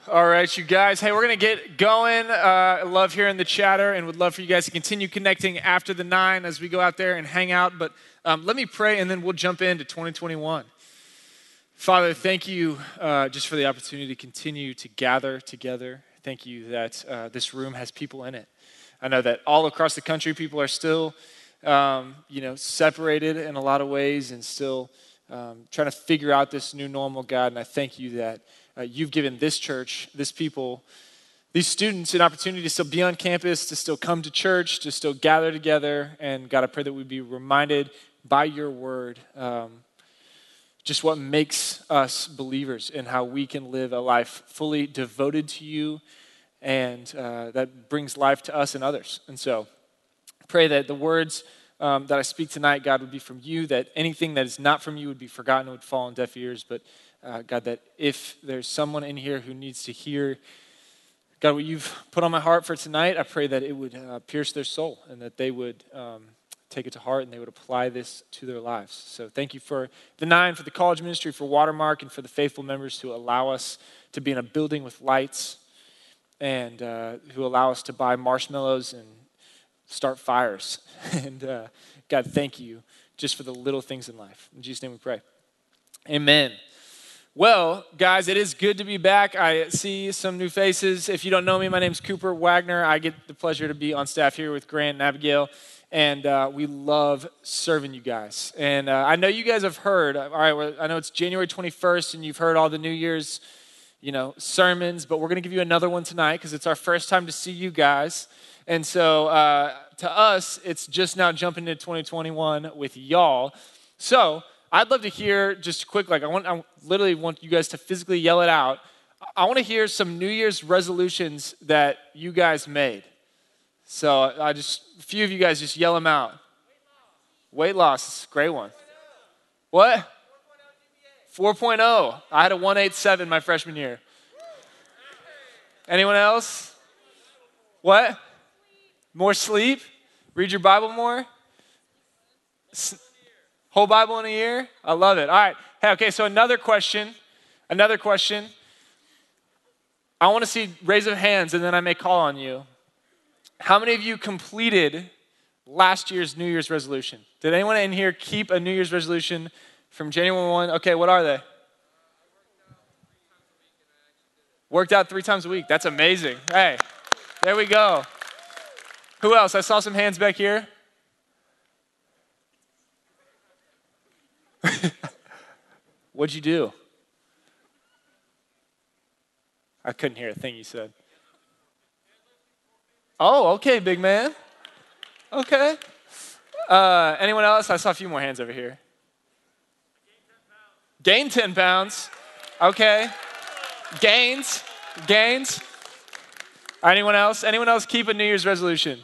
All right, you guys. Hey, we're going to get going. I love hearing the chatter and would love for you guys to continue connecting after the 9 as we go out there and hang out. But let me pray and then we'll jump into 2021. Father, thank you just for the opportunity to continue to gather together. Thank you that this room has people in it. I know that all across the country, people are still, separated in a lot of ways and still trying to figure out this new normal, God. And I thank you that you've given this church, this people, these students an opportunity to still be on campus, to still come to church, to still gather together. And God, I pray that we'd be reminded by your word just what makes us believers and how we can live a life fully devoted to you and that brings life to us and others. And so I pray that the words that I speak tonight, God, would be from you, that anything that is not from you would be forgotten, would fall on deaf ears. But God, that if there's someone in here who needs to hear, God, what you've put on my heart for tonight, I pray that it would pierce their soul and that they would take it to heart and they would apply this to their lives. So thank you for the 9, for the college ministry, for Watermark, and for the faithful members who allow us to be in a building with lights and who allow us to buy marshmallows and start fires. And God, thank you just for the little things in life. In Jesus' name we pray. Amen. Well, guys, it is good to be back. I see some new faces. If you don't know me, my name's Cooper Wagner. I get the pleasure to be on staff here with Grant and Abigail, and we love serving you guys. And I know you guys have heard, all right, well, I know it's January 21st, and you've heard all the New Year's, sermons, but we're going to give you another one tonight because it's our first time to see you guys. And so to us, it's just now jumping into 2021 with y'all. So I'd love to hear just quick, I literally want you guys to physically yell it out. I want to hear some New Year's resolutions that you guys made. So a few of you guys just yell them out. Weight loss, great one. What? 4.0. I had a 187 my freshman year. Anyone else? What? More sleep? Read your Bible more? Whole Bible in a year? I love it. All right. Hey, okay, so another question. I want to see raise of hands and then I may call on you. How many of you completed last year's New Year's resolution? Did anyone in here keep a New Year's resolution from January 1? Okay, what are they? Worked out 3 times a week. That's amazing. Hey, there we go. Who else? I saw some hands back here. What'd you do? I couldn't hear a thing you said. Oh, okay, big man. Okay. Anyone else? I saw a few more hands over here. Gained 10 pounds. Okay. Gains. Anyone else? Anyone else keep a New Year's resolution?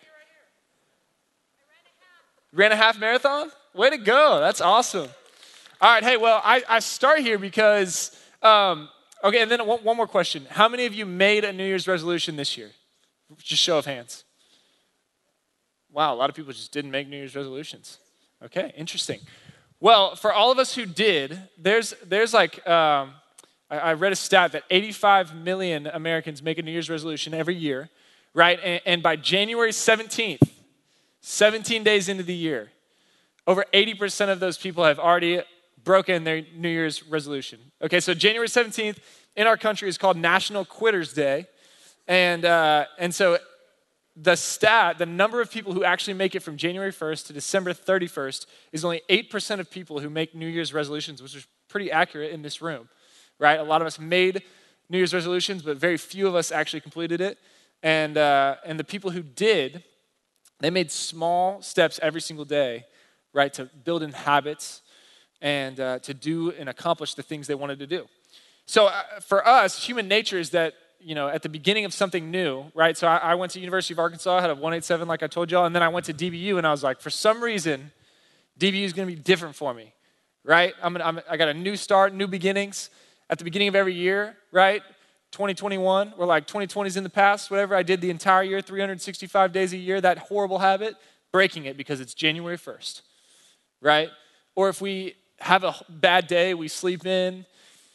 Ran a half marathon? Way to go. That's awesome. All right. Hey, well, I start here because, okay, and then one more question. How many of you made a New Year's resolution this year? Just show of hands. Wow, a lot of people just didn't make New Year's resolutions. Okay, interesting. Well, for all of us who did, there's like, I read a stat that 85 million Americans make a New Year's resolution every year, right? And by January 17th, 17 days into the year, over 80% of those people have already broken their New Year's resolution. Okay, so January 17th in our country is called National Quitters Day. And so the number of people who actually make it from January 1st to December 31st is only 8% of people who make New Year's resolutions, which is pretty accurate in this room, right? A lot of us made New Year's resolutions, but very few of us actually completed it. And the people who did, they made small steps every single day, right, to build in habits and to do and accomplish the things they wanted to do. So for us, human nature is that, at the beginning of something new, right? So I went to University of Arkansas, I had a 187 like I told y'all, and then I went to DBU and I was like, for some reason, DBU is going to be different for me, right? I got a new start, new beginnings at the beginning of every year, right? 2021, or like 2020 is in the past, whatever I did the entire year, 365 days a year, that horrible habit, breaking it because it's January 1st, right? Or if we have a bad day, we sleep in,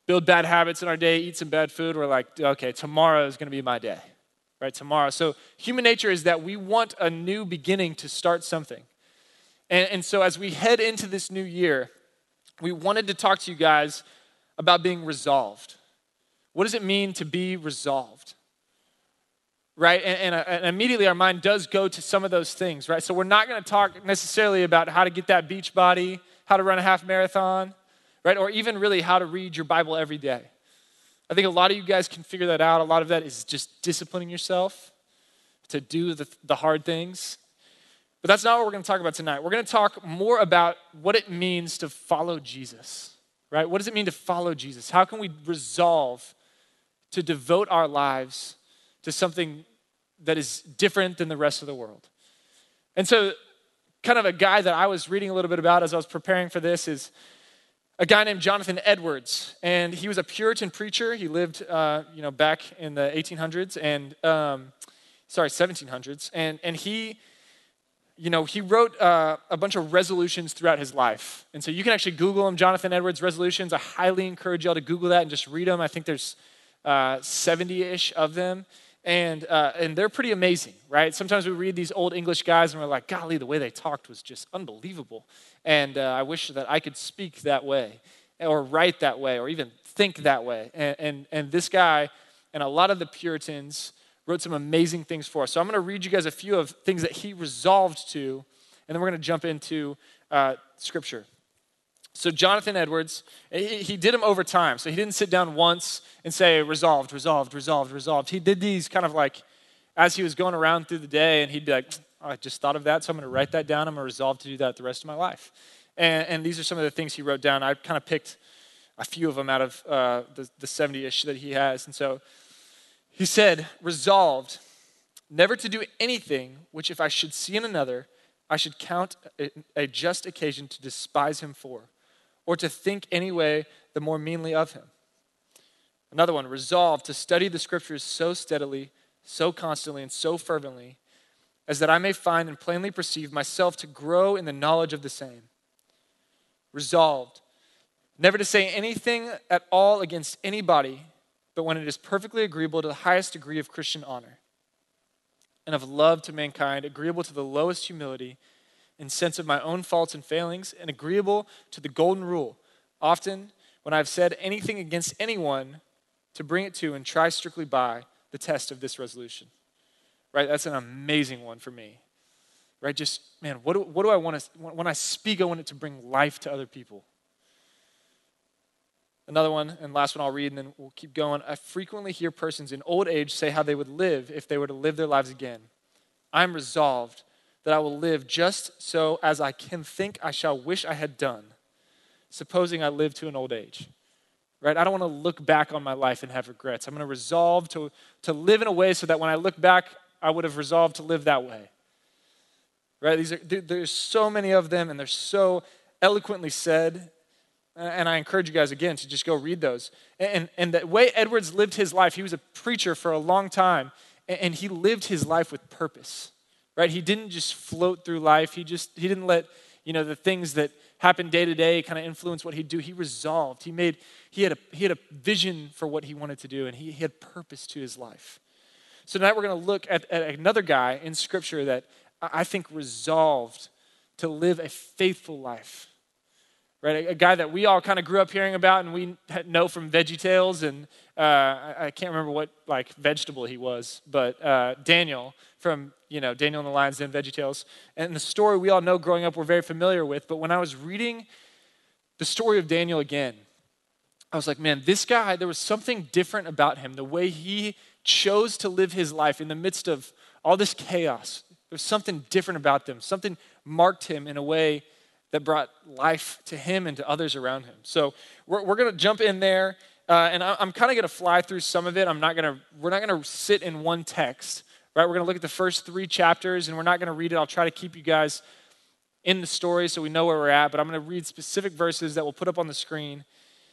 build bad habits in our day, eat some bad food, we're like, okay, tomorrow is going to be my day, right? Tomorrow. So human nature is that we want a new beginning to start something. And so as we head into this new year, we wanted to talk to you guys about being resolved. What does it mean to be resolved? Right? And immediately our mind does go to some of those things, right? So we're not going to talk necessarily about how to get that beach body, how to run a half marathon, right? Or even really how to read your Bible every day. I think a lot of you guys can figure that out. A lot of that is just disciplining yourself to do the hard things. But that's not what we're going to talk about tonight. We're going to talk more about what it means to follow Jesus, right? What does it mean to follow Jesus? How can we resolve to devote our lives to something that is different than the rest of the world? And so kind of a guy that I was reading a little bit about as I was preparing for this is a guy named Jonathan Edwards. And he was a Puritan preacher. He lived back in the 1800s and 1700s. And he wrote a bunch of resolutions throughout his life. And so you can actually Google them, Jonathan Edwards resolutions. I highly encourage y'all to Google that and just read them. I think there's 70-ish of them. And they're pretty amazing, right? Sometimes we read these old English guys and we're like, golly, the way they talked was just unbelievable. And I wish that I could speak that way or write that way or even think that way. And this guy and a lot of the Puritans wrote some amazing things for us. So I'm going to read you guys a few of things that he resolved to, and then we're going to jump into Scripture. So Jonathan Edwards, he did them over time. So he didn't sit down once and say, resolved, resolved, resolved, resolved. He did these kind of like as he was going around through the day, and he'd be like, oh, I just thought of that, so I'm going to write that down. I'm going to resolve to do that the rest of my life. And these are some of the things he wrote down. I kind of picked a few of them out of the 70-ish that he has. And so he said, resolved never to do anything which if I should see in another, I should count a just occasion to despise him for, or to think any way the more meanly of him. Another one, resolved to study the scriptures so steadily, so constantly, and so fervently, as that I may find and plainly perceive myself to grow in the knowledge of the same. Resolved never to say anything at all against anybody, but when it is perfectly agreeable to the highest degree of Christian honor, and of love to mankind, agreeable to the lowest humility, in sense of my own faults and failings, and agreeable to the golden rule, often when I have said anything against anyone, to bring it to and try strictly by the test of this resolution. Right? That's an amazing one for me. Right? Just, man, what do I want to, when I speak, I want it to bring life to other people. Another one, and last one I'll read, and then we'll keep going. I frequently hear persons in old age say how they would live if they were to live their lives again. I'm resolved that I will live just so as I can think I shall wish I had done, supposing I live to an old age. Right? I don't want to look back on my life and have regrets. I'm going to resolve to live in a way so that when I look back, I would have resolved to live that way. Right? There's so many of them, and they're so eloquently said. And I encourage you guys, again, to just go read those. And the way Edwards lived his life, he was a preacher for a long time, and he lived his life with purpose, right? He didn't just float through life. He didn't let, the things that happen day to day kind of influence what he'd do. He resolved. He had a vision for what he wanted to do, and he had purpose to his life. So tonight we're going to look at another guy in Scripture that I think resolved to live a faithful life. Right, a guy that we all kind of grew up hearing about and we know from VeggieTales, and I can't remember what vegetable he was, but Daniel from Daniel and the Lion's Den, VeggieTales, and the story we all know growing up we're very familiar with. But when I was reading the story of Daniel again, I was like, man, this guy, there was something different about him. The way he chose to live his life in the midst of all this chaos, there's something different about them. Something marked him in a way that brought life to him and to others around him. So we're going to jump in there, and I'm kind of going to fly through some of it. We're not going to sit in one text, right? We're going to look at the first 3 chapters, and we're not going to read it. I'll try to keep you guys in the story so we know where we're at, but I'm going to read specific verses that we'll put up on the screen,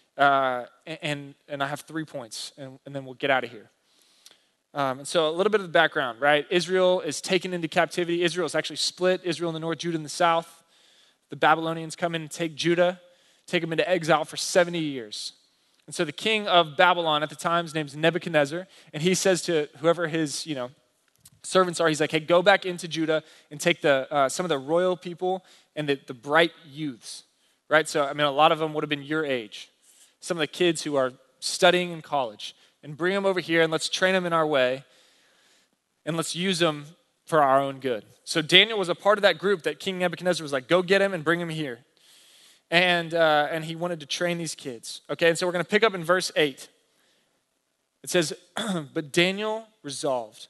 and I have 3 points, and then we'll get out of here. And so a little bit of the background, right? Israel is taken into captivity. Israel is actually split. Israel in the north, Judah in the south. The Babylonians come in and take Judah, take them into exile for 70 years. And so the king of Babylon at the time, his name's Nebuchadnezzar, and he says to whoever his, servants are, he's like, hey, go back into Judah and take some of the royal people and the bright youths, right? So, a lot of them would have been your age. Some of the kids who are studying in college, and bring them over here and let's train them in our way and let's use them for our own good. So Daniel was a part of that group that King Nebuchadnezzar was like, go get him and bring him here. And he wanted to train these kids. Okay, and so we're going to pick up in verse 8. It says, but Daniel resolved.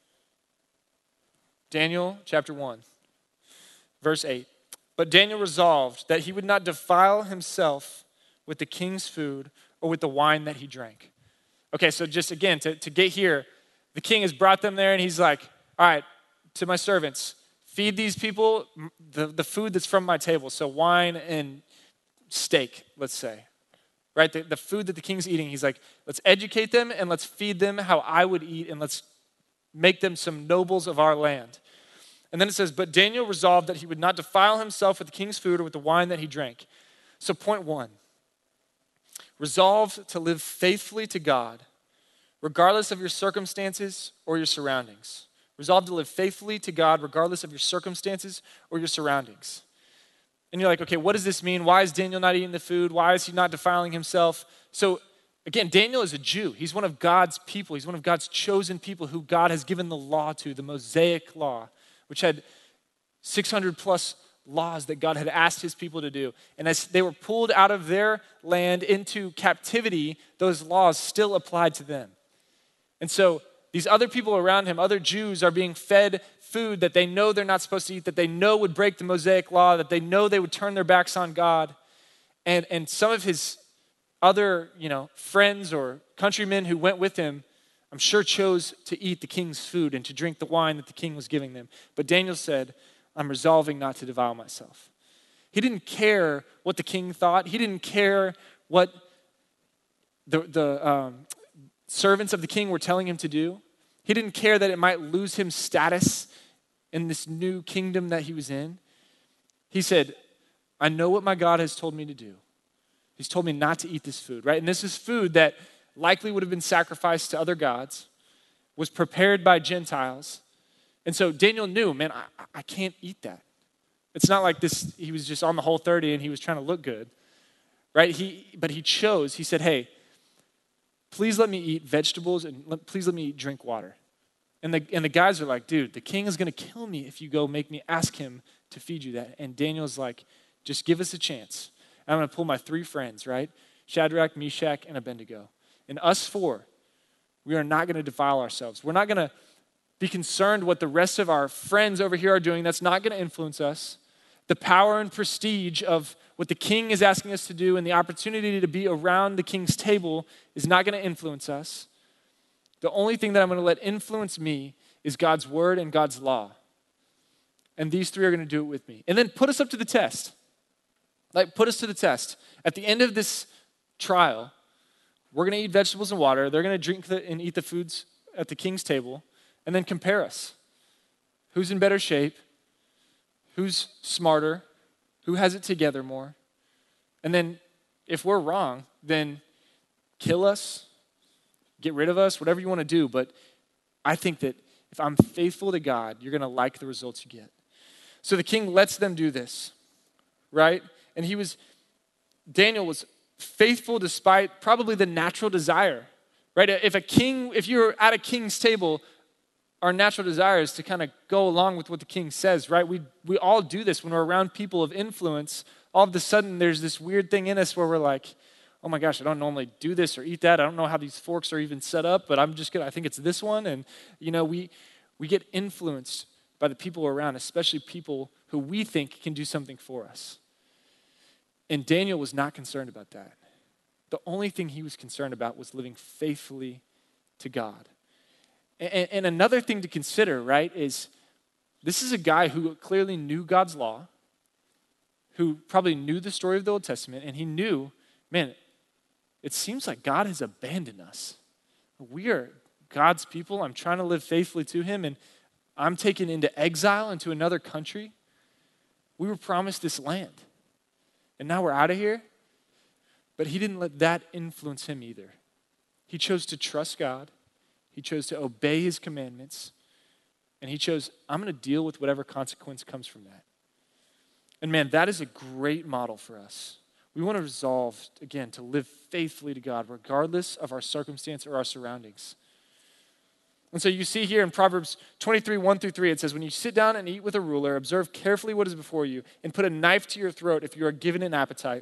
Daniel chapter 1, verse 8. But Daniel resolved that he would not defile himself with the king's food or with the wine that he drank. Okay, so just again, to get here, the king has brought them there and he's like, all right, to my servants, feed these people the food that's from my table. So wine and steak, let's say, right? The food that the king's eating, he's like, let's educate them and let's feed them how I would eat and let's make them some nobles of our land. And then it says, but Daniel resolved that he would not defile himself with the king's food or with the wine that he drank. So point 1, resolve to live faithfully to God, regardless of your circumstances or your surroundings. Resolve to live faithfully to God, regardless of your circumstances or your surroundings. And you're like, okay, what does this mean? Why is Daniel not eating the food? Why is he not defiling himself? So again, Daniel is a Jew. He's one of God's people. He's one of God's chosen people who God has given the law to, the Mosaic law, which had 600 plus laws that God had asked his people to do. And as they were pulled out of their land into captivity, those laws still applied to them. And so these other people around him, other Jews, are being fed food that they know they're not supposed to eat, that they know would break the Mosaic law, that they know they would turn their backs on God. And some of his other, friends or countrymen who went with him, I'm sure chose to eat the king's food and to drink the wine that the king was giving them. But Daniel said, I'm resolving not to defile myself. He didn't care what the king thought. He didn't care what the servants of the king were telling him to do. He didn't care that it might lose him status in this new kingdom that he was in. He said, I know what my God has told me to do. He's told me not to eat this food, right? And this is food that likely would have been sacrificed to other gods, was prepared by Gentiles. And so Daniel knew, man, I can't eat that. It's not like this, he was just on the Whole30 and he was trying to look good, right? But he chose, he said, hey, please let me eat vegetables and please let me drink water. And the guys are like, dude, the king is going to kill me if you go ask him to feed you that. And Daniel's like, just give us a chance. And I'm going to pull my 3 friends, right? Shadrach, Meshach, and Abednego. And us 4, we are not going to defile ourselves. We're not going to be concerned what the rest of our friends over here are doing. That's not going to influence us. The power and prestige of what the king is asking us to do and the opportunity to be around the king's table is not going to influence us. The only thing that I'm going to let influence me is God's word and God's law. And these 3 are going to do it with me. And then put us up to the test. Like, put us to the test. At the end of this trial, we're going to eat vegetables and water. They're going to drink and eat the foods at the king's table. And then compare us. Who's in better shape? Who's smarter? Who has it together more? And then if we're wrong, then kill us, get rid of us, whatever you want to do. But I think that if I'm faithful to God, you're going to like the results you get. So the king lets them do this, right? And Daniel was faithful despite probably the natural desire, right? If you're at a king's table, our natural desire is to kind of go along with what the king says, right? We all do this when we're around people of influence. All of a sudden, there's this weird thing in us where we're like, oh my gosh, I don't normally do this or eat that. I don't know how these forks are even set up, but I think it's this one. And, we get influenced by the people around, especially people who we think can do something for us. And Daniel was not concerned about that. The only thing he was concerned about was living faithfully to God. And another thing to consider, right, is this is a guy who clearly knew God's law, who probably knew the story of the Old Testament, and he knew, man, it seems like God has abandoned us. We are God's people. I'm trying to live faithfully to him, and I'm taken into exile into another country. We were promised this land, and now we're out of here. But he didn't let that influence him either. He chose to trust God. He chose to obey his commandments. And he chose, I'm going to deal with whatever consequence comes from that. And man, that is a great model for us. We want to resolve, again, to live faithfully to God, regardless of our circumstance or our surroundings. And so you see here in Proverbs 23, 1-3, it says, when you sit down and eat with a ruler, observe carefully what is before you, and put a knife to your throat if you are given to appetite.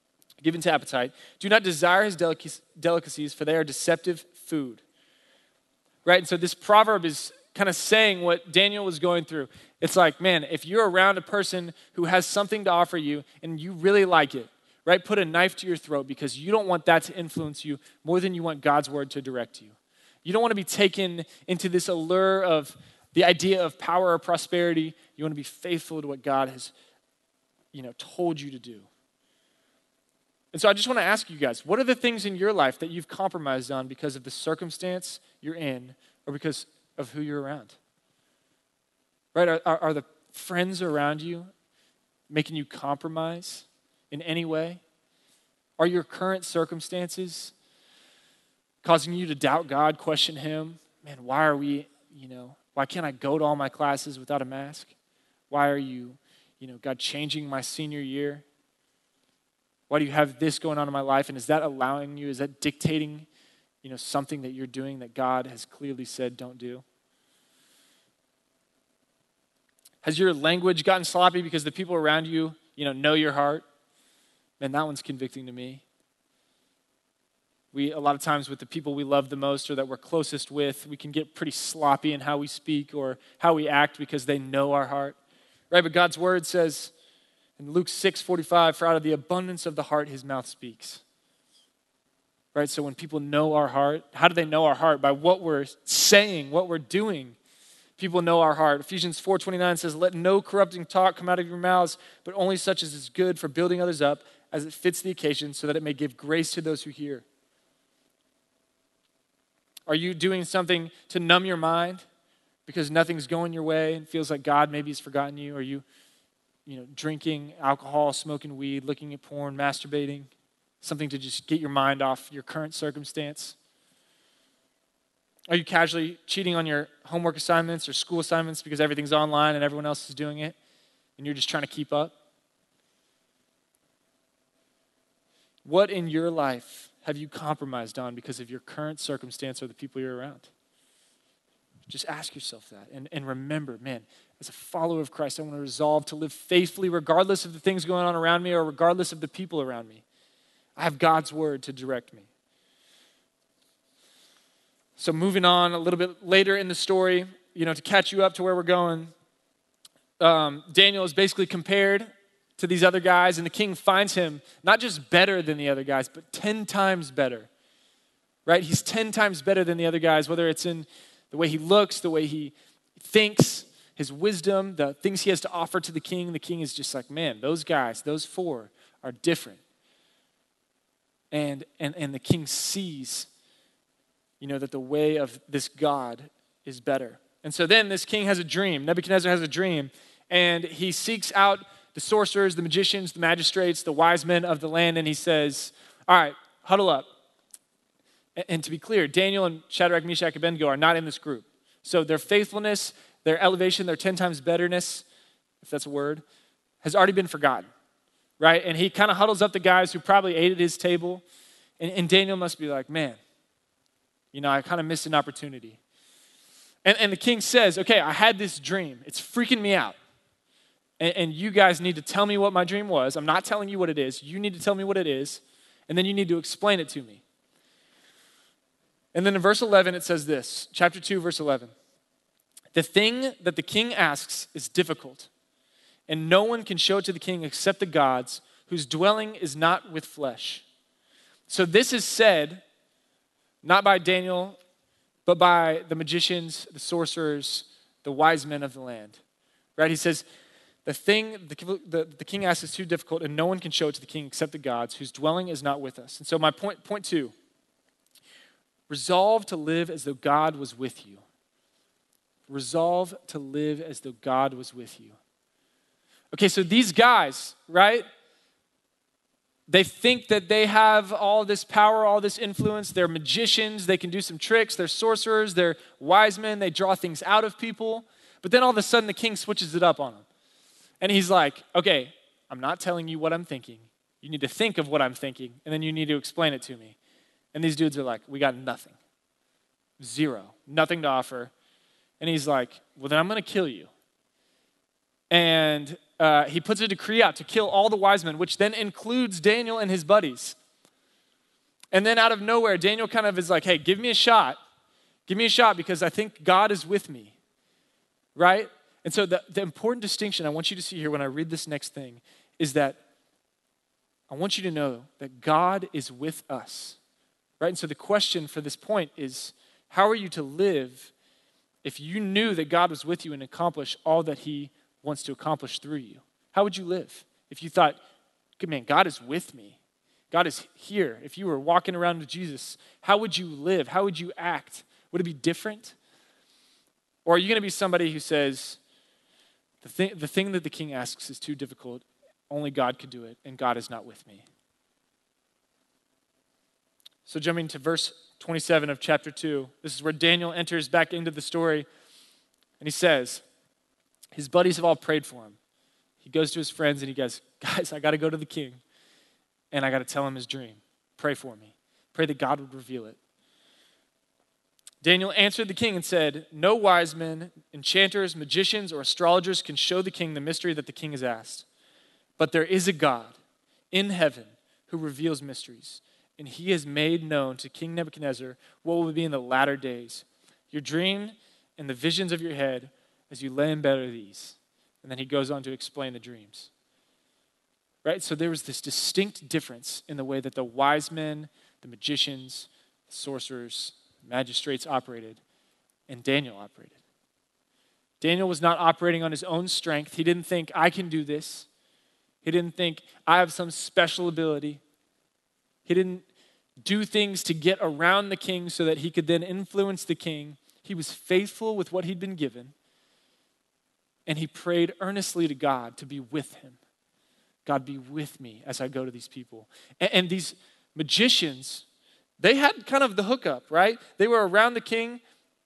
Do not desire his delicacies, for they are deceptive food. Right? And so this proverb is kind of saying what Daniel was going through. It's like, man, if you're around a person who has something to offer you and you really like it, right, put a knife to your throat because you don't want that to influence you more than you want God's word to direct you. You don't want to be taken into this allure of the idea of power or prosperity. You want to be faithful to what God has, told you to do. And so I just want to ask you guys, what are the things in your life that you've compromised on because of the circumstance you're in or because of who you're around? Right? Are the friends around you making you compromise in any way? Are your current circumstances causing you to doubt God, question him? Man, why can't I go to all my classes without a mask? Why are you, God, changing my senior year? Why do you have this going on in my life? And is that allowing you, is that dictating, something that you're doing that God has clearly said don't do? Has your language gotten sloppy because the people around you, know your heart? Man, that one's convicting to me. A lot of times with the people we love the most or that we're closest with, we can get pretty sloppy in how we speak or how we act because they know our heart. Right? But God's word says, in Luke 6:45, for out of the abundance of the heart, his mouth speaks. Right? So when people know our heart, how do they know our heart? By what we're saying, what we're doing. People know our heart. Ephesians 4:29 says, let no corrupting talk come out of your mouths, but only such as is good for building others up as it fits the occasion so that it may give grace to those who hear. Are you doing something to numb your mind because nothing's going your way and feels like God maybe has forgotten you? Are you drinking alcohol, smoking weed, looking at porn, masturbating, something to just get your mind off your current circumstance? Are you casually cheating on your homework assignments or school assignments because everything's online and everyone else is doing it and you're just trying to keep up? What in your life have you compromised on because of your current circumstance or the people you're around? Just ask yourself that and remember, man, as a follower of Christ, I want to resolve to live faithfully regardless of the things going on around me or regardless of the people around me. I have God's word to direct me. So moving on a little bit later in the story, to catch you up to where we're going, Daniel is basically compared to these other guys, and the king finds him not just better than the other guys, but 10 times better, right? He's 10 times better than the other guys, whether it's in the way he looks, the way he thinks, his wisdom, the things he has to offer to the king. The king is just like, man, those guys, those four are different. And the king sees, that the way of this God is better. And so then this king has a dream. Nebuchadnezzar has a dream, and he seeks out the sorcerers, the magicians, the magistrates, the wise men of the land, and he says, all right, huddle up. And to be clear, Daniel and Shadrach, Meshach, Abednego are not in this group. So their faithfulness, their elevation, their 10 times betterness, if that's a word, has already been forgotten, right? And he kind of huddles up the guys who probably ate at his table, and Daniel must be like, man, I kind of missed an opportunity. And the king says, okay, I had this dream. It's freaking me out. And you guys need to tell me what my dream was. I'm not telling you what it is. You need to tell me what it is, and then you need to explain it to me. And then in verse 11, it says this, chapter 2, verse 11. The thing that the king asks is difficult, and no one can show it to the king except the gods, whose dwelling is not with flesh. So this is said, not by Daniel, but by the magicians, the sorcerers, the wise men of the land. Right? He says, the thing the king asks is too difficult, and no one can show it to the king except the gods, whose dwelling is not with us. And so my point two, resolve to live as though God was with you. Resolve to live as though God was with you. Okay, so these guys, right? They think that they have all this power, all this influence. They're magicians. They can do some tricks. They're sorcerers. They're wise men. They draw things out of people. But then all of a sudden, the king switches it up on them. And he's like, okay, I'm not telling you what I'm thinking. You need to think of what I'm thinking, and then you need to explain it to me. And these dudes are like, we got nothing. Zero. Nothing to offer. And he's like, well, then I'm going to kill you. And he puts a decree out to kill all the wise men, which then includes Daniel and his buddies. And then out of nowhere, Daniel kind of is like, hey, give me a shot. Give me a shot because I think God is with me, right? And so the important distinction I want you to see here when I read this next thing is that I want you to know that God is with us, right? And so the question for this point is, how are you to live if you knew that God was with you and accomplish all that he wants to accomplish through you? How would you live if you thought, man, God is with me? God is here. If you were walking around with Jesus, how would you live? How would you act? Would it be different? Or are you going to be somebody who says, the thing that the king asks is too difficult, only God could do it, and God is not with me? So jumping to verse 27 of chapter 2, this is where Daniel enters back into the story, and he says, his buddies have all prayed for him. He goes to his friends and he goes, guys, I got to go to the king and I got to tell him his dream. Pray for me. Pray that God would reveal it. Daniel answered the king and said, no wise men, enchanters, magicians, or astrologers can show the king the mystery that the king has asked. But there is a God in heaven who reveals mysteries, and he has made known to King Nebuchadnezzar what will be in the latter days. Your dream and the visions of your head as you lay in bed are these. And then he goes on to explain the dreams. Right? So there was this distinct difference in the way that the wise men, the magicians, the sorcerers, magistrates operated, and Daniel operated. Daniel was not operating on his own strength. He didn't think, I can do this. He didn't think, I have some special ability. He didn't do things to get around the king so that he could then influence the king. He was faithful with what he'd been given. And he prayed earnestly to God to be with him. God, be with me as I go to these people. And these magicians, they had kind of the hookup, right? They were around the king,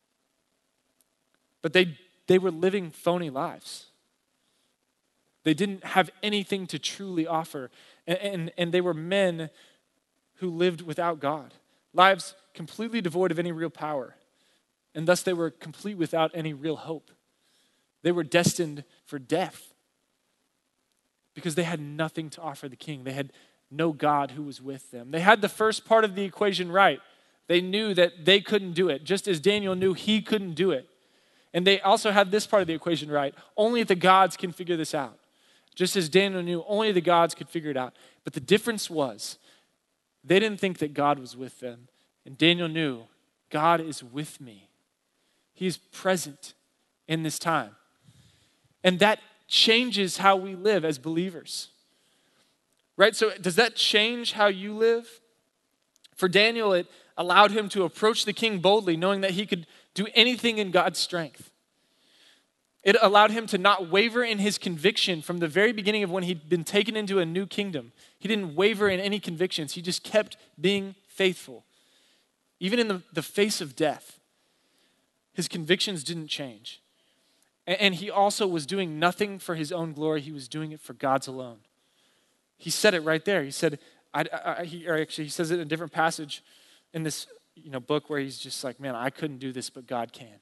but they were living phony lives. They didn't have anything to truly offer. And they were men who lived without God. Lives completely devoid of any real power. And thus they were complete without any real hope. They were destined for death because they had nothing to offer the king. They had no God who was with them. They had the first part of the equation right. They knew that they couldn't do it, just as Daniel knew he couldn't do it. And they also had this part of the equation right. Only the gods can figure this out. Just as Daniel knew, only the gods could figure it out. But the difference was, they didn't think that God was with them. And Daniel knew, God is with me. He is present in this time. And that changes how we live as believers. Right? So does that change how you live? For Daniel, it allowed him to approach the king boldly, knowing that he could do anything in God's strength. It allowed him to not waver in his conviction from the very beginning of when he'd been taken into a new kingdom. He didn't waver in any convictions. He just kept being faithful. Even in the face of death, his convictions didn't change. And he also was doing nothing for his own glory. He was doing it for God's alone. He said it right there. He said, he says it in a different passage in this book where he's just like, man, I couldn't do this, but God can.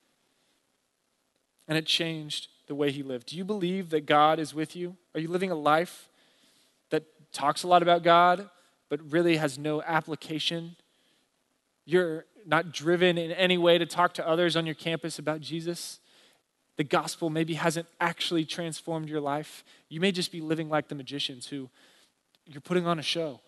And it changed the way he lived. Do you believe that God is with you? Are you living a life that talks a lot about God, but really has no application? You're not driven in any way to talk to others on your campus about Jesus. The gospel maybe hasn't actually transformed your life. You may just be living like the magicians who you're putting on a show.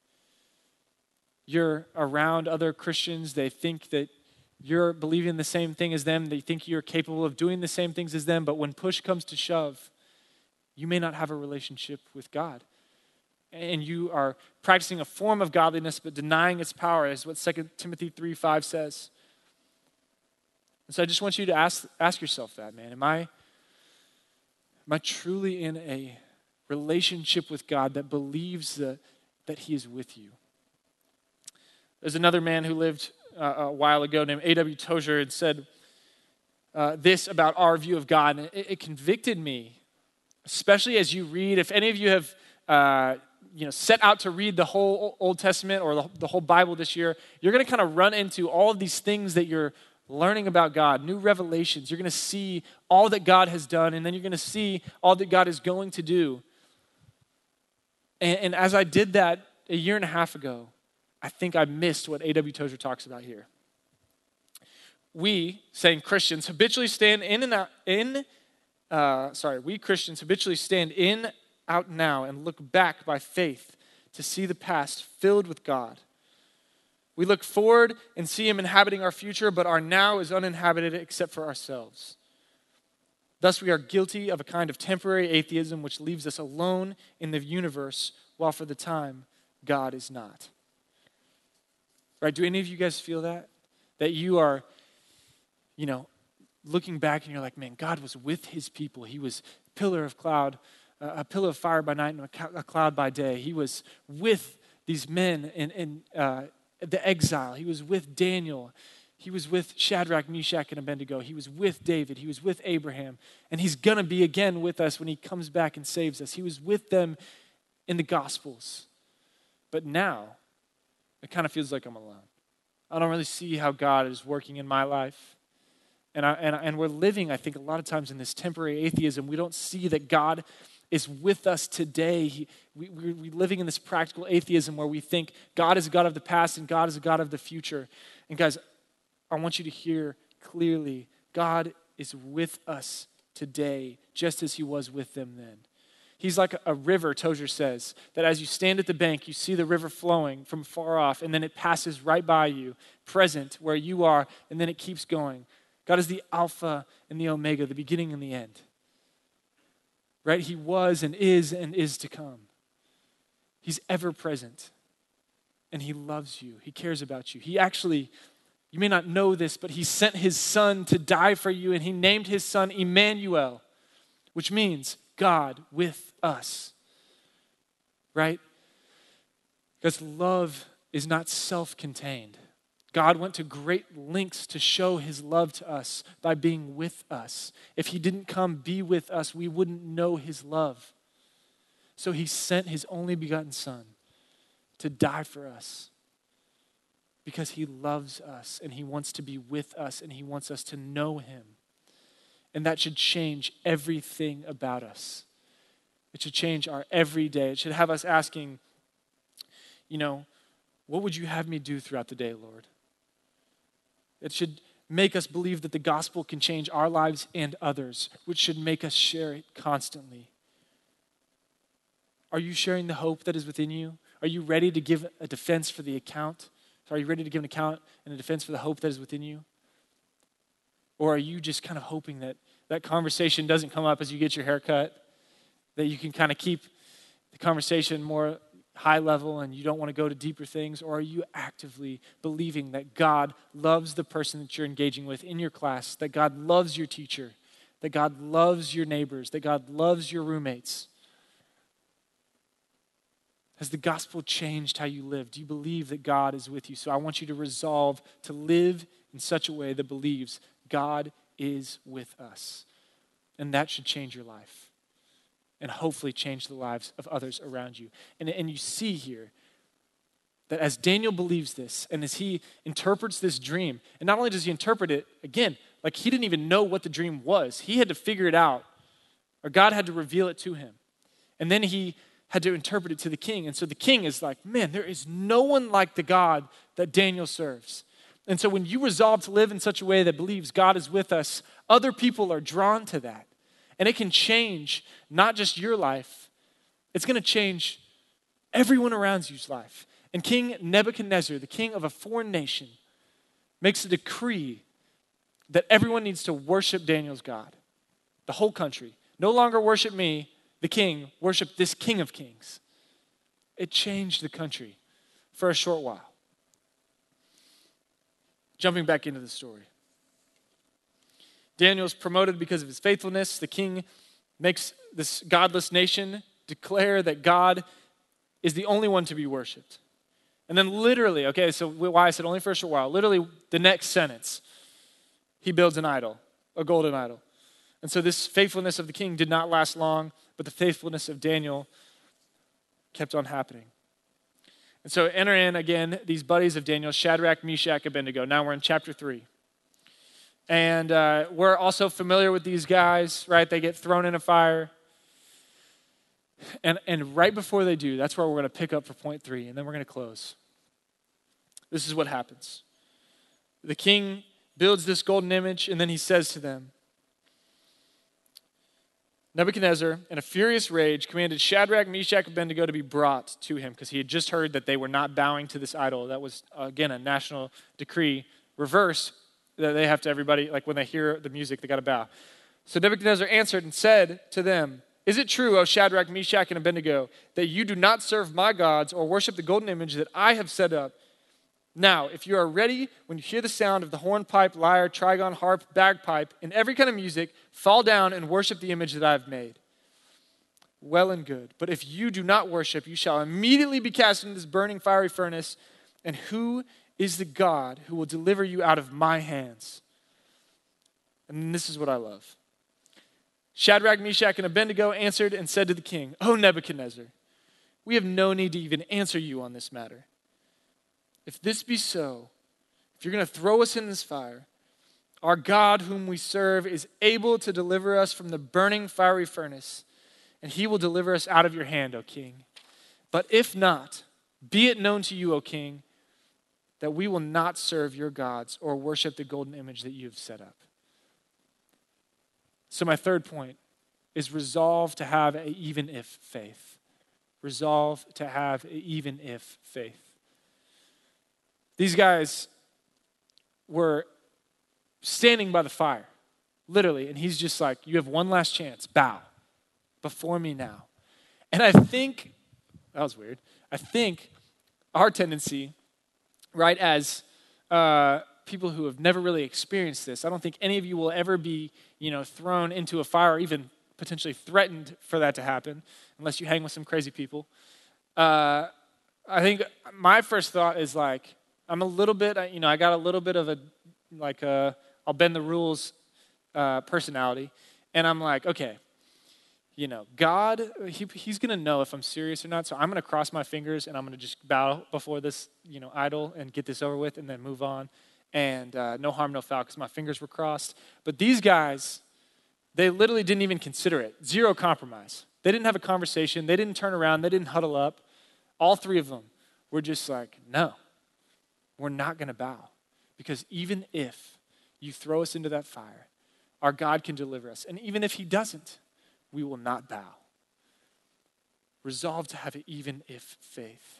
You're around other Christians. They think that you're believing the same thing as them. They think you're capable of doing the same things as them. But when push comes to shove, you may not have a relationship with God. And you are practicing a form of godliness but denying its power, is what 2 Timothy 3:5 says. And so I just want you to ask yourself that, man. Am I truly in a relationship with God that believes that he is with you. There's another man who lived a while ago named A.W. Tozer and said this about our view of God, and it convicted me, especially as you read. If any of you have set out to read the whole Old Testament or the whole Bible this year, you're going to kind of run into all of these things that you're learning about God, new revelations. You're going to see all that God has done, and then you're going to see all that God is going to do. And as I did that a year and a half ago, I think I missed what A.W. Tozer talks about here. We, saying Christians, habitually stand we Christians habitually stand in, out now, and look back by faith to see the past filled with God. We look forward and see him inhabiting our future, but our now is uninhabited except for ourselves. Thus we are guilty of a kind of temporary atheism which leaves us alone in the universe while for the time God is not. Right? Do any of you guys feel that? That you are, looking back and you're like, man, God was with his people. He was a pillar of fire by night and a cloud by day. He was with these men in the exile. He was with Daniel. He was with Shadrach, Meshach, and Abednego. He was with David. He was with Abraham. And he's going to be again with us when he comes back and saves us. He was with them in the Gospels. But now, it kind of feels like I'm alone. I don't really see how God is working in my life. And we're living, I think, a lot of times in this temporary atheism. We don't see that God is with us today. We're living in this practical atheism where we think God is a God of the past and God is a God of the future. And guys, I want you to hear clearly, God is with us today, just as he was with them then. He's like a river, Tozer says, that as you stand at the bank, you see the river flowing from far off, and then it passes right by you, present where you are, and then it keeps going. God is the Alpha and the Omega, the beginning and the end. Right? He was and is to come. He's ever present, and he loves you. He cares about you. He actually, you may not know this, but he sent his son to die for you, and he named his son Emmanuel, which means God with us, right? Because love is not self-contained. God went to great lengths to show his love to us by being with us. If he didn't come be with us, we wouldn't know his love. So he sent his only begotten son to die for us because he loves us and he wants to be with us and he wants us to know him. And that should change everything about us. It should change our everyday. It should have us asking, what would you have me do throughout the day, Lord? It should make us believe that the gospel can change our lives and others, which should make us share it constantly. Are you sharing the hope that is within you? Are you ready to give a defense for the account? Are you ready to give an account and a defense for the hope that is within you? Or are you just kind of hoping that that conversation doesn't come up as you get your hair cut, that you can kind of keep the conversation more high level and you don't want to go to deeper things? Or are you actively believing that God loves the person that you're engaging with in your class, that God loves your teacher, that God loves your neighbors, that God loves your roommates? Has the gospel changed how you live? Do you believe that God is with you? So I want you to resolve to live in such a way that believes God is with us. And that should change your life and hopefully change the lives of others around you. And you see here that as Daniel believes this and as he interprets this dream, and not only does he interpret it, again, like he didn't even know what the dream was. He had to figure it out, or God had to reveal it to him. And then he had to interpret it to the king. And so the king is like, man, there is no one like the God that Daniel serves. And so when you resolve to live in such a way that believes God is with us, other people are drawn to that. And it can change not just your life, it's going to change everyone around you's life. And King Nebuchadnezzar, the king of a foreign nation, makes a decree that everyone needs to worship Daniel's God. The whole country. No longer worship me, the king, worship this King of Kings. It changed the country for a short while. Jumping back into the story. Daniel's promoted because of his faithfulness. The king makes this godless nation declare that God is the only one to be worshiped. And then literally, okay, so why I said only for a short while, literally the next sentence, he builds an idol, a golden idol. And so this faithfulness of the king did not last long, but the faithfulness of Daniel kept on happening. And so enter in, again, these buddies of Daniel, Shadrach, Meshach, Abednego. Now we're in chapter 3. And we're also familiar with these guys, right? They get thrown in a fire. And right before they do, that's where we're going to pick up for point 3, and then we're going to close. This is what happens. The king builds this golden image, and then he says to them, Nebuchadnezzar, in a furious rage, commanded Shadrach, Meshach, and Abednego to be brought to him because he had just heard that they were not bowing to this idol. That was, again, a national decree. Reverse, that they have to everybody, like when they hear the music, they got to bow. So Nebuchadnezzar answered and said to them, is it true, O Shadrach, Meshach, and Abednego, that you do not serve my gods or worship the golden image that I have set up? Now, if you are ready, when you hear the sound of the hornpipe, lyre, trigon, harp, bagpipe, and every kind of music, fall down and worship the image that I have made. Well and good. But if you do not worship, you shall immediately be cast into this burning fiery furnace. And who is the God who will deliver you out of my hands? And this is what I love. Shadrach, Meshach, and Abednego answered and said to the king, O Nebuchadnezzar, we have no need to even answer you on this matter. If this be so, if you're going to throw us in this fire, our God whom we serve is able to deliver us from the burning fiery furnace, and he will deliver us out of your hand, O king. But if not, be it known to you, O king, that we will not serve your gods or worship the golden image that you have set up. So my third point is resolve to have an even if faith. Resolve to have an even if faith. These guys were standing by the fire, literally, and he's just like, you have one last chance, bow before me now. And I think, that was weird, I think our tendency, right, as people who have never really experienced this, I don't think any of you will ever be, thrown into a fire or even potentially threatened for that to happen, unless you hang with some crazy people. I think my first thought is like, I'm a little bit, I got a little bit of I'll bend the rules personality. And I'm like, okay, God, he's going to know if I'm serious or not. So I'm going to cross my fingers and I'm going to just bow before this, idol and get this over with and then move on. And no harm, no foul, because my fingers were crossed. But these guys, they literally didn't even consider it. Zero compromise. They didn't have a conversation. They didn't turn around. They didn't huddle up. All three of them were just like, no. We're not going to bow, because even if you throw us into that fire, our God can deliver us. And even if he doesn't, we will not bow. Resolve to have an even if faith.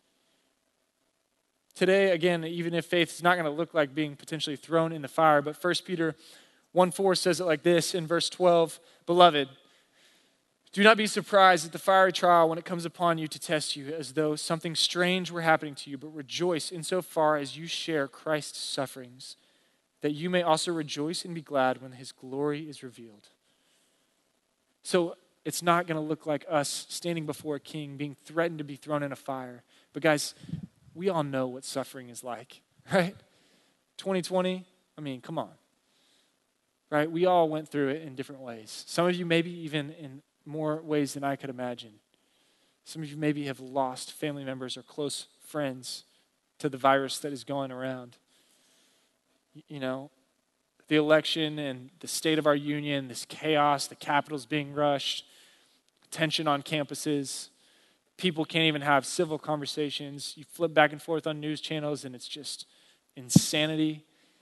Today, again, even if faith is not going to look like being potentially thrown in the fire, but 1 Peter 1:4 says it like this in verse 12, Beloved, do not be surprised at the fiery trial when it comes upon you to test you, as though something strange were happening to you, but rejoice insofar as you share Christ's sufferings, that you may also rejoice and be glad when his glory is revealed. So it's not going to look like us standing before a king, being threatened to be thrown in a fire. But guys, we all know what suffering is like, right? 2020, come on. Right? We all went through it in different ways. Some of you maybe even in more ways than I could imagine. Some of you maybe have lost family members or close friends to the virus that is going around. The election and the state of our union, this chaos, the Capitol's being rushed, tension on campuses. People can't even have civil conversations. You flip back and forth on news channels and it's just insanity.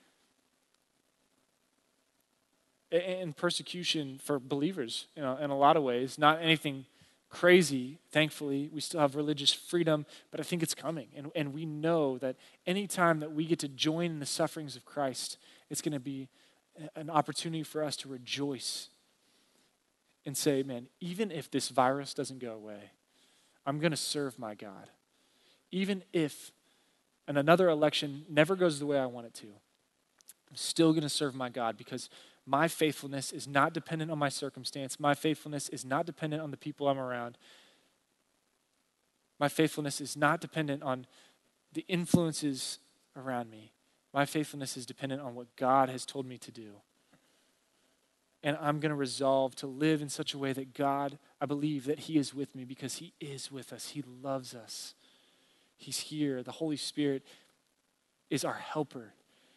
And persecution for believers, in a lot of ways. Not anything crazy, thankfully. We still have religious freedom, but I think it's coming. And we know that any time that we get to join in the sufferings of Christ, it's going to be an opportunity for us to rejoice and say, man, even if this virus doesn't go away, I'm going to serve my God. Even if another election never goes the way I want it to, I'm still going to serve my God, because my faithfulness is not dependent on my circumstance. My faithfulness is not dependent on the people I'm around. My faithfulness is not dependent on the influences around me. My faithfulness is dependent on what God has told me to do. And I'm going to resolve to live in such a way that God, I believe that he is with me because he is with us. He loves us. He's here. The Holy Spirit is our helper.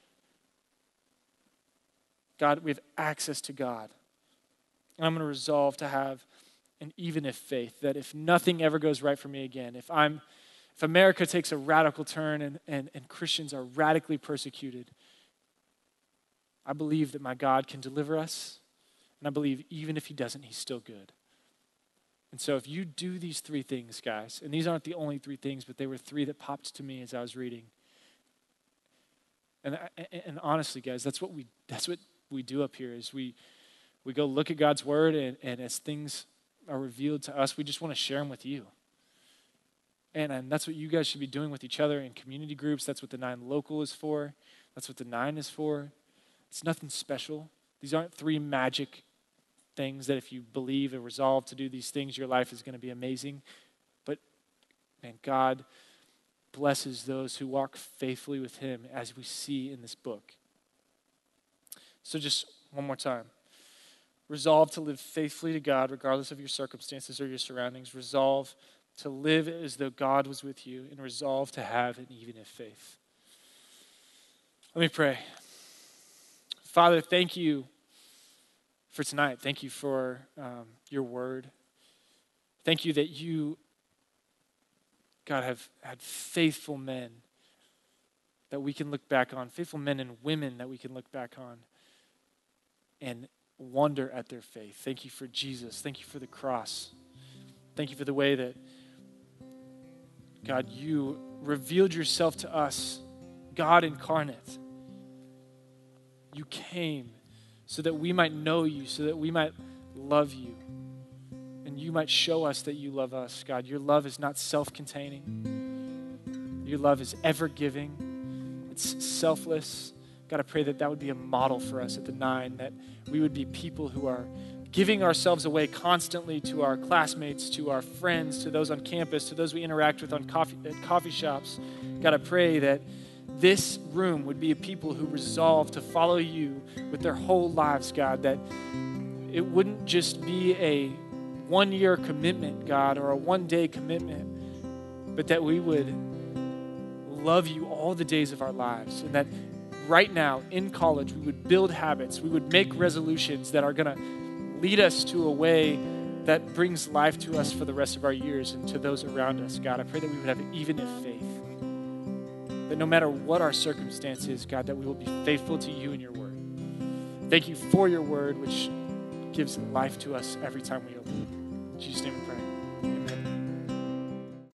God, we have access to God. And I'm going to resolve to have an even if faith, that if nothing ever goes right for me again, if America takes a radical turn and Christians are radically persecuted, I believe that my God can deliver us. And I believe even if he doesn't, he's still good. And so if you do these three things, guys, and these aren't the only three things, but they were three that popped to me as I was reading. And honestly, guys, that's what we do up here is we go look at God's word, and as things are revealed to us, we just want to share them with you. And that's what you guys should be doing with each other in community groups. That's what the 9 Local is for. That's what the 9 is for. It's nothing special. These aren't 3 magic things that if you believe and resolve to do these things, your life is going to be amazing. But, man, God blesses those who walk faithfully with him, as we see in this book. So just one more time. Resolve to live faithfully to God regardless of your circumstances or your surroundings. Resolve to live as though God was with you, and resolve to have an even if faith. Let me pray. Father, thank you for tonight. Thank you for your word. Thank you that you, God, have had faithful men that we can look back on, faithful men and women that we can look back on and wonder at their faith. Thank you for Jesus. Thank you for the cross. Thank you for the way that, God, you revealed yourself to us, God incarnate. You came so that we might know you, so that we might love you, and you might show us that you love us. God, your love is not self-containing. Your love is ever-giving. It's selfless. God, I pray that that would be a model for us at the 9, that we would be people who are giving ourselves away constantly to our classmates, to our friends, to those on campus, to those we interact with at coffee shops. God, I pray that this room would be a people who resolve to follow you with their whole lives, God, that it wouldn't just be a one-year commitment, God, or a one-day commitment, but that we would love you all the days of our lives, and that right now in college we would build habits, we would make resolutions that are going to lead us to a way that brings life to us for the rest of our years and to those around us. God, I pray that we would have even if faith, that no matter what our circumstance is, God, that we will be faithful to you and your word. Thank you for your word, which gives life to us every time we open it. In Jesus' name.